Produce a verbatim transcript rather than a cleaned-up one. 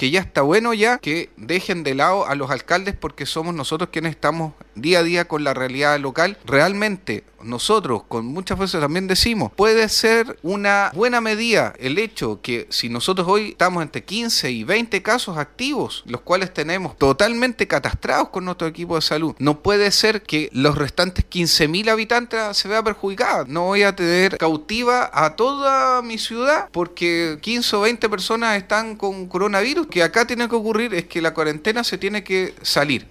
que ya está bueno ya que dejen de lado a los alcaldes, porque somos nosotros quienes estamos día a día con la realidad local. Realmente nosotros con muchas veces también decimos, puede ser una buena medida el hecho que si nosotros hoy estamos entre quince y veinte casos activos, los cuales tenemos totalmente catastrados con nuestro equipo de salud, no puede ser que los restantes quince mil habitantes se vea perjudicada. No voy a tener cautiva a toda mi ciudad porque quince o veinte personas están con coronavirus. Que acá tiene que ocurrir es que la cuarentena se tiene que salir